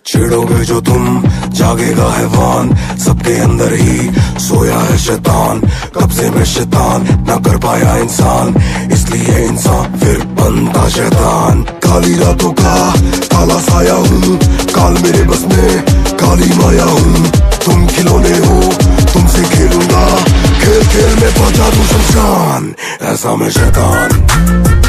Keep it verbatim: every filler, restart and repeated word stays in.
छेड़ोगे जो तुम जागेगा हैवान, सबके अंदर ही सोया है शैतान। कब्जे में शैतान ना कर पाया इंसान, इसलिए इंसान फिर बनता शैतान। काली रातों का काला साया हूँ, काल मेरे बस में काली माया हूँ। तुम खिलौने हो, तुमसे खेलूंगा, खेल खेल में पहुंचा दूं शमशान, ऐसा मैं शैतान।